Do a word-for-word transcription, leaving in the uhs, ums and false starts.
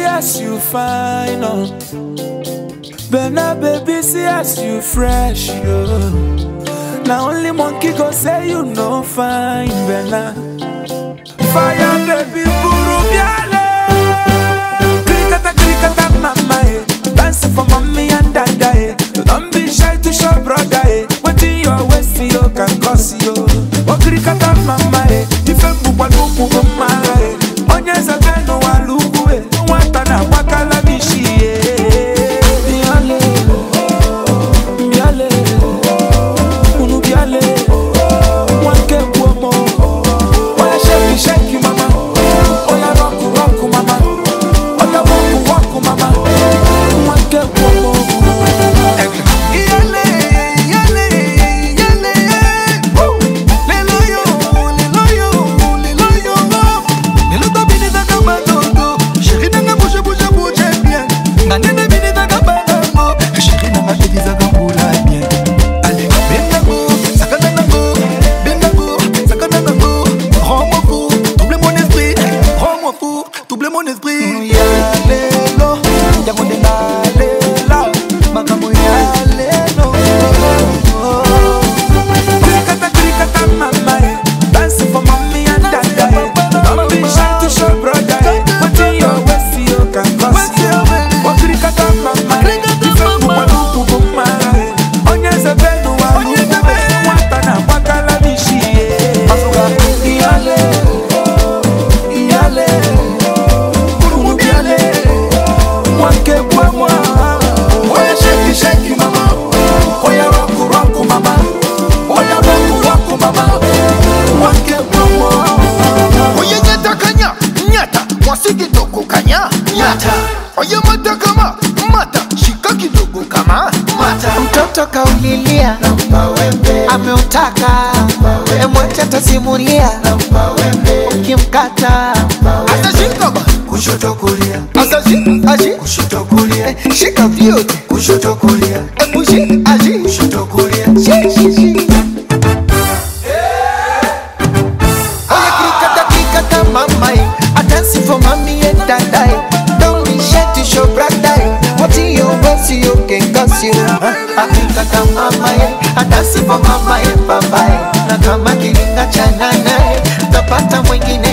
see as you fine, oh. Bena baby, see as you fresh, yo. Now only monkey go say you no fine, Bena. Fire baby, buru biale. Krikata krikata mama, eh. Dance for mommy and dada, eh. Don't be shy to show brother, eh. What in your waist, you can cause you. Oh krikata mama, eh. Different buba lupu mama, eh. Onyeza beno walugu, eh. Wata na wakala mishi, eh. Biale, biale, unu biale. Wanke buomo. Shake, shake, mama. Oh, ya rock, rock, mama. Oh, ya walk, walk, mama. One get one Yale, yale, yale. Woo. Lelo yo, lelo yo, lelo yo. Lelo ta bini ta kabatongo. Chérie nanga bouge, bouge, bouge bien. Nane bini ta kabatongo. Chérie nanga bini ta kabula bien. Allez, benango, sakanango, benango, sakanango. Rends-moi fou, double mon esprit. Rends-moi fou, double mon esprit. Yalelo, yamonde nalela, makamu yalelo. Krikata krikata mama, eh. Dance for mommy and dada, eh. Don't be shy to show brother, eh. What in your waist you can cause you. Oh krikata mama, eh. Different woman who put my, eh. Onyeza benu walugu, eh. Wata na wakala mishi, eh. Yale, yale, unu biale. Wanke buamwa. Oya shake, shake, mama. Oya rock, rock, mama. Oya rock, rock, mama. Wanke buamwa. Oye nyata kanya, nyata. Mwasi kidogo kanya, nyata. Oye mata kama, mata. Shika kidogo kama, mata. Mtoto kaulilia, ameutaka, emwacha tasimulia, ukimkata Asa shika ba, Kushoto kulia, asa shi, ashi. kushoto kulia, Shika vyote, kushoto kulia, emushi, ashi. kushoto kulia. shi shi shi. Oye krikata krikata mama, eh. I dance for mommy and dada. Don't be shy to show brother. What in your waist you can cause you. Afrika mama, I dance for mama and papa. Na kama kiringa cha nana, tapata mwingine